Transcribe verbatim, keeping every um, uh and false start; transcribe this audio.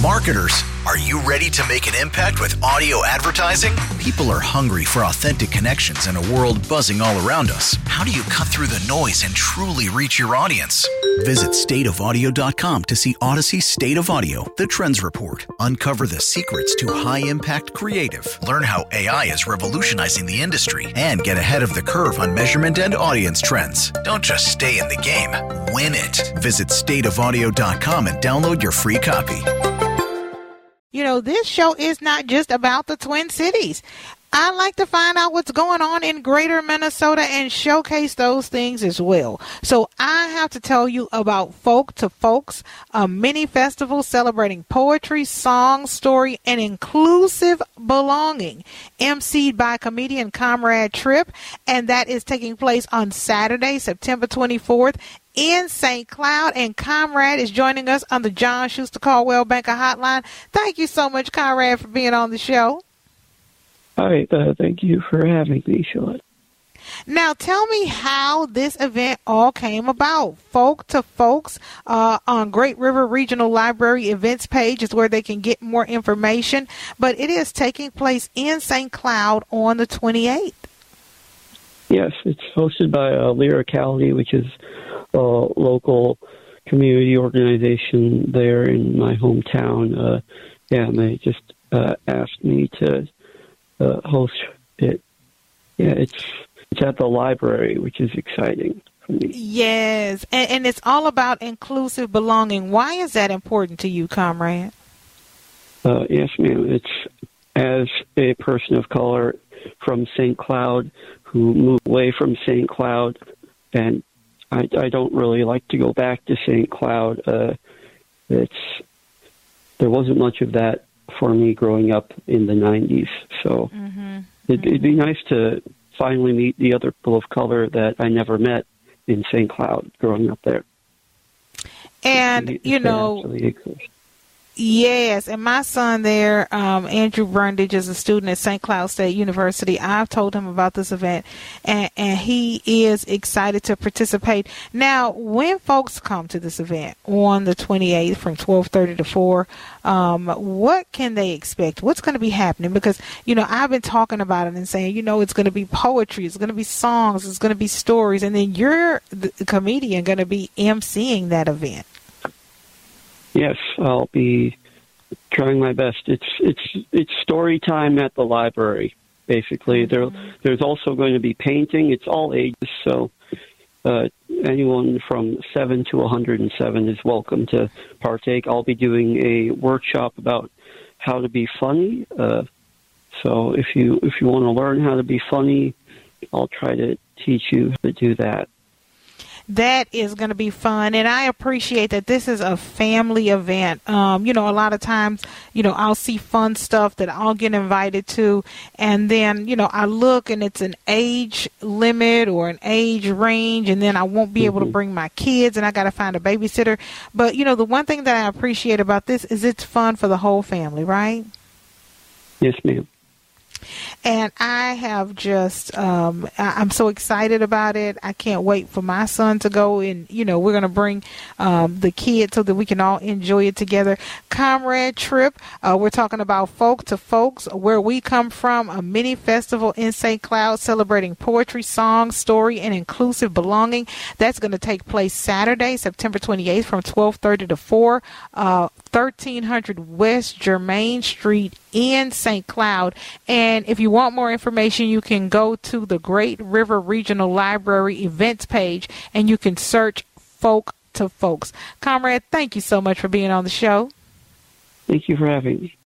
Marketers, are you ready to make an impact with audio advertising? People are hungry for authentic connections in a world buzzing all around us. How do you cut through the noise and truly reach your audience? Visit state of audio dot com to see Odyssey State of Audio, the Trends Report. Uncover the secrets to high-impact creative. Learn how A I is revolutionizing the industry and get ahead of the curve on measurement and audience trends. Don't just stay in the game, win it. Visit state of audio dot com and download your free copy. You know, this show is not just about the Twin Cities. I like to find out what's going on in greater Minnesota and showcase those things as well. So I have to tell you about Folk to Folks, a mini festival celebrating poetry, song, story, and inclusive belonging, emceed by comedian Comrade Tripp, and that is taking place on Saturday, September twenty-fourth, in Saint Cloud, and Comrade is joining us on the John Schuster Caldwell Banker Hotline. Thank you so much, Comrade, for being on the show. Hi, uh, thank you for having me, Sean. Now, tell me how this event all came about. Folk to Folks uh, on Great River Regional Library events page is where they can get more information, but it is taking place in Saint Cloud on the twenty-eighth. Yes, it's hosted by uh, Lyricality, which is a local community organization there in my hometown. Uh, yeah, and they just uh, asked me to uh, host it. Yeah, it's it's at the library, which is exciting for me. Yes, and, and it's all about inclusive belonging. Why is that important to you, Comrade? Uh, yes, ma'am. It's as a person of color from Saint Cloud who moved away from Saint Cloud, and I, I don't really like to go back to Saint Cloud. Uh, it's there wasn't much of that for me growing up in the nineties, so mm-hmm. It'd, mm-hmm. it'd be nice to finally meet the other people of color that I never met in Saint Cloud growing up there. And, if you know, yes, and my son there, um, Andrew Brundage, is a student at Saint Cloud State University. I've told him about this event, and, and he is excited to participate. Now, when folks come to this event on the twenty-eighth from twelve thirty to four, um, what can they expect? What's going to be happening? Because, you know, I've been talking about it and saying, you know, it's going to be poetry, it's going to be songs, it's going to be stories, and then you're the comedian going to be emceeing that event. Yes, I'll be trying my best. It's it's it's story time at the library, basically. Mm-hmm. There there's also going to be painting. It's all ages, so uh, anyone from seven to one hundred seven is welcome to partake. I'll be doing a workshop about how to be funny. Uh, so if you if you want to learn how to be funny, I'll try to teach you how to do that. That is going to be fun, and I appreciate that this is a family event. Um, you know, a lot of times, you know, I'll see fun stuff that I'll get invited to, and then, you know, I look and it's an age limit or an age range, and then I won't be able to bring my kids, and I got to find a babysitter. But, you know, the one thing that I appreciate about this is it's fun for the whole family, right? Yes, ma'am. And I have just, um, I'm so excited about it. I can't wait for my son to go, and, you know, we're going to bring um, the kids so that we can all enjoy it together. Comrade Tripp, uh, we're talking about Folk to Folks, where we come from, a mini festival in Saint Cloud celebrating poetry, song, story, and inclusive belonging. That's going to take place Saturday, September twenty-eighth from twelve thirty to four, uh, thirteen hundred West Germain Street in Saint Cloud. And if you want more information, you can go to the Great River Regional Library events page, and you can search Folk to Folks. Comrade, thank you so much for being on the show. Thank you for having me.